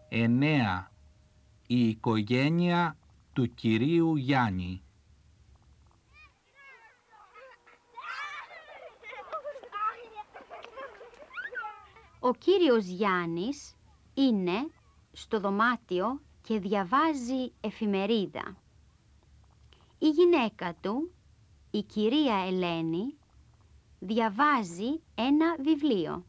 9. Η οικογένεια του κυρίου Γιάννη. Ο κύριος Γιάννης είναι στο δωμάτιο και διαβάζει εφημερίδα. Η γυναίκα του, η κυρία Ελένη, διαβάζει ένα βιβλίο.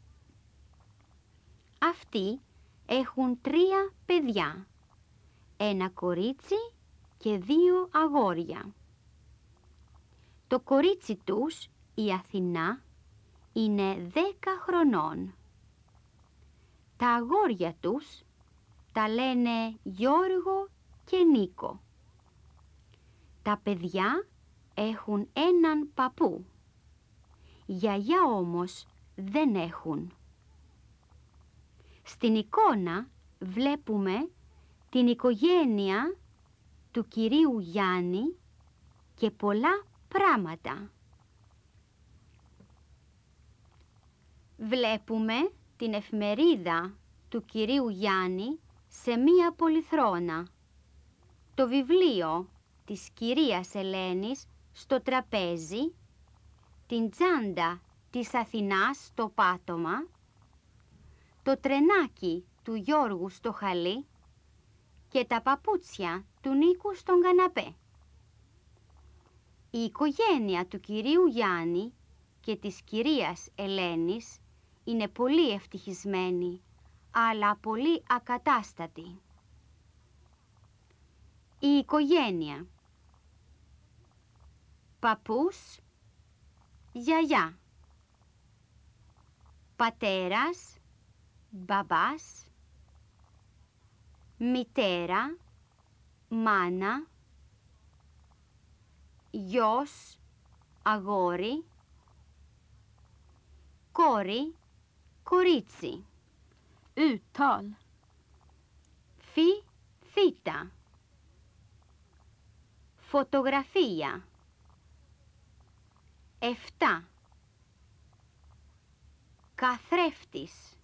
Αυτοί έχουν 3 παιδιά, ένα κορίτσι και 2 αγόρια. Το κορίτσι τους, η Αθηνά, είναι 10 χρονών. Τα αγόρια τους τα λένε Γιώργο και Νίκο. Τα παιδιά έχουν έναν παππού. Γιαγιά όμως δεν έχουν. Στην εικόνα βλέπουμε την οικογένεια του κυρίου Γιάννη και πολλά πράγματα. Βλέπουμε την εφημερίδα του κυρίου Γιάννη σε μία πολυθρόνα. Το βιβλίο της κυρίας Ελένης στο τραπέζι, την τσάντα της Αθηνάς στο πάτωμα, το τρενάκι του Γιώργου στο χαλί και τα παπούτσια του Νίκου στον καναπέ. Η οικογένεια του κυρίου Γιάννη και της κυρίας Ελένης είναι πολύ ευτυχισμένη, αλλά πολύ ακατάστατη. Η οικογένεια: παππούς, γιαγιά, πατέρας, μπαμπάς, μητέρα, μάνα, γιος, αγόρι, κόρη, κορίτσι. Uttal. Φι, θήτα. Φωτογραφία. 7. Καθρέφτης.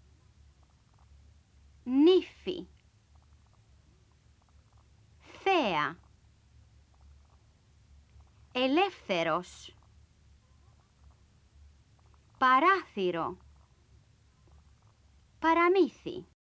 Νύφη. Θέα. Ελεύθερος. Παράθυρο. Παραμύθι.